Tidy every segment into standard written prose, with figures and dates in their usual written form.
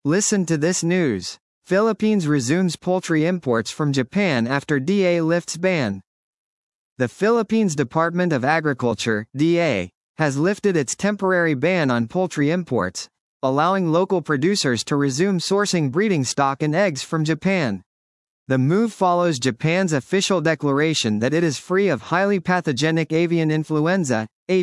Listen to this news. Philippines resumes poultry imports from Japan after DA lifts ban. The Philippines Department of Agriculture, DA, has lifted its temporary ban on poultry imports, allowing local producers to resume sourcing breeding stock and eggs from Japan. The move follows Japan's official declaration that it is free of highly pathogenic avian influenza,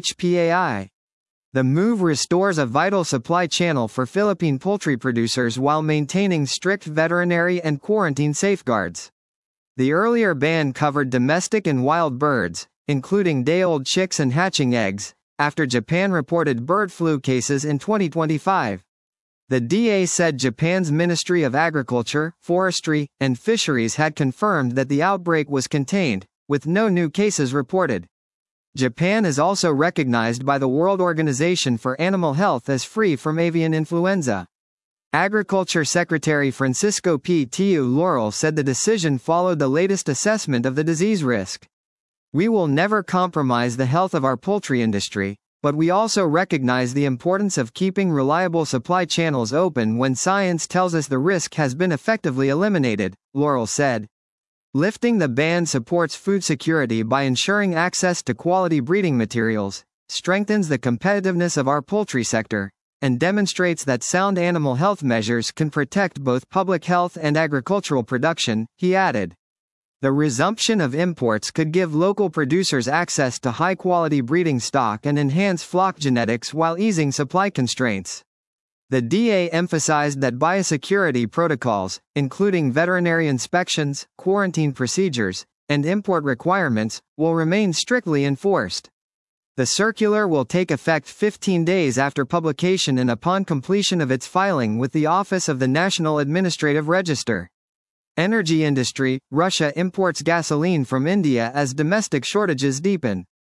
HPAI. The move restores a vital supply channel for Philippine poultry producers while maintaining strict veterinary and quarantine safeguards. The earlier ban covered domestic and wild birds, including day-old chicks and hatching eggs, after Japan reported bird flu cases in 2025. The DA said Japan's Ministry of Agriculture, Forestry, and Fisheries had confirmed that the outbreak was contained, with no new cases reported. Japan is also recognized by the World Organization for Animal Health as free from avian influenza. Agriculture Secretary Francisco P. Tiu Laurel said the decision followed the latest assessment of the disease risk. We will never compromise the health of our poultry industry, but we also recognize the importance of keeping reliable supply channels open when science tells us the risk has been effectively eliminated, Laurel said. Lifting the ban supports food security by ensuring access to quality breeding materials, strengthens the competitiveness of our poultry sector, and demonstrates that sound animal health measures can protect both public health and agricultural production, he added. The resumption of imports could give local producers access to high-quality breeding stock and enhance flock genetics while easing supply constraints. The DA emphasized that biosecurity protocols, including veterinary inspections, quarantine procedures, and import requirements, will remain strictly enforced. The circular will take effect 15 days after publication and upon completion of its filing with the Office of the National Administrative Register. Energy industry: Russia imports gasoline from India as domestic shortages deepen.